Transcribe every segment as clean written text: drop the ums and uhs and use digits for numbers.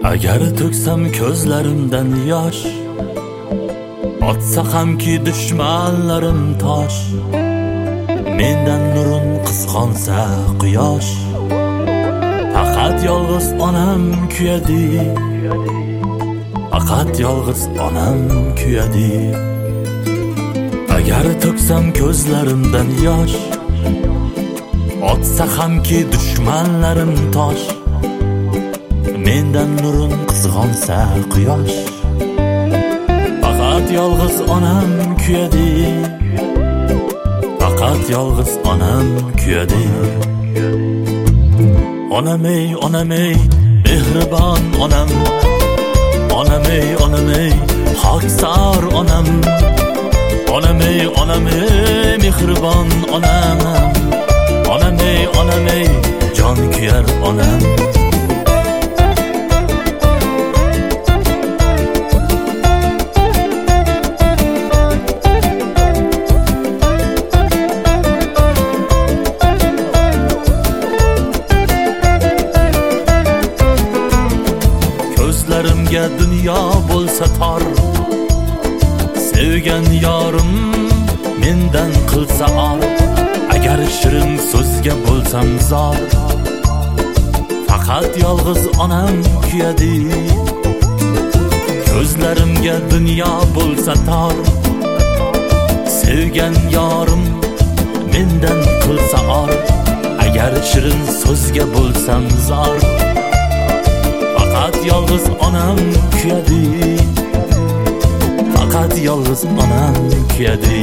Agar to'ksam ko'zlarimdan yosh, otsa hamki dushmanlarim tosh, mendan nurun qizg'onsa quyosh, faqat yolg'iz onam kuyadi, faqat yolg'iz onam kuyadi. Agar to'ksam ko'zlarimdan yosh, otsa hamki dushmanlarim tosh, mendan nurun qizg'onsa quyosh, faqat yolg'iz onam kuyadi, faqat yolg'iz onam kuyadi. Onam ey, onam ey, mehribon onam, onam ey, onam ey, xokisor onam, onam ey, mehribon onam, onam ey, jon kuyar onam. Ko'zlarimga dunyo bo'lsa tor, sevgan yorim mendan qilsa or, agar shirin so'zga bo'lsam zor, faqat yolg'iz onam kuyadi. Ko'zlarimga dunyo bo'lsa tor, sevgan yorim mendan qilsa or, agar shirin so'zga bo'lsam zor, faqat yolg'iz onam kuyadi, faqat yolg'iz onam kuyadi.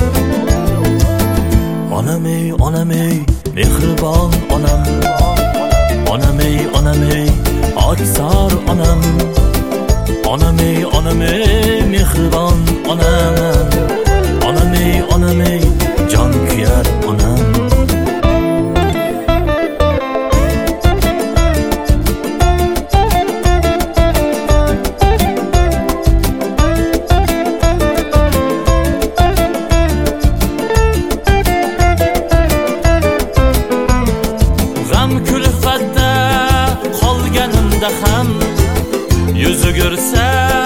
Onam ey, mehribon onam, onam ey, xokisor onam, onam ey, mehribon onam, onam ey, jon kuyar onam. Kulfatda qolganimda ham yuzi ko'rsa